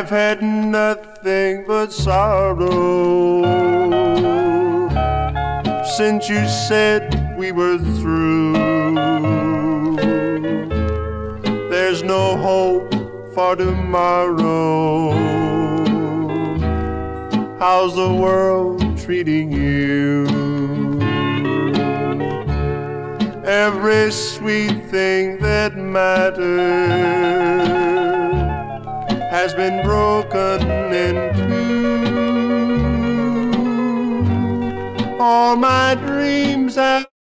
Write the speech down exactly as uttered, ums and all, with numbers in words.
I've had nothing but sorrow since you said we were through. There's no hope for tomorrow. How's the world treating you? Every sweet thing that mattered has been broken in two. All my dreams have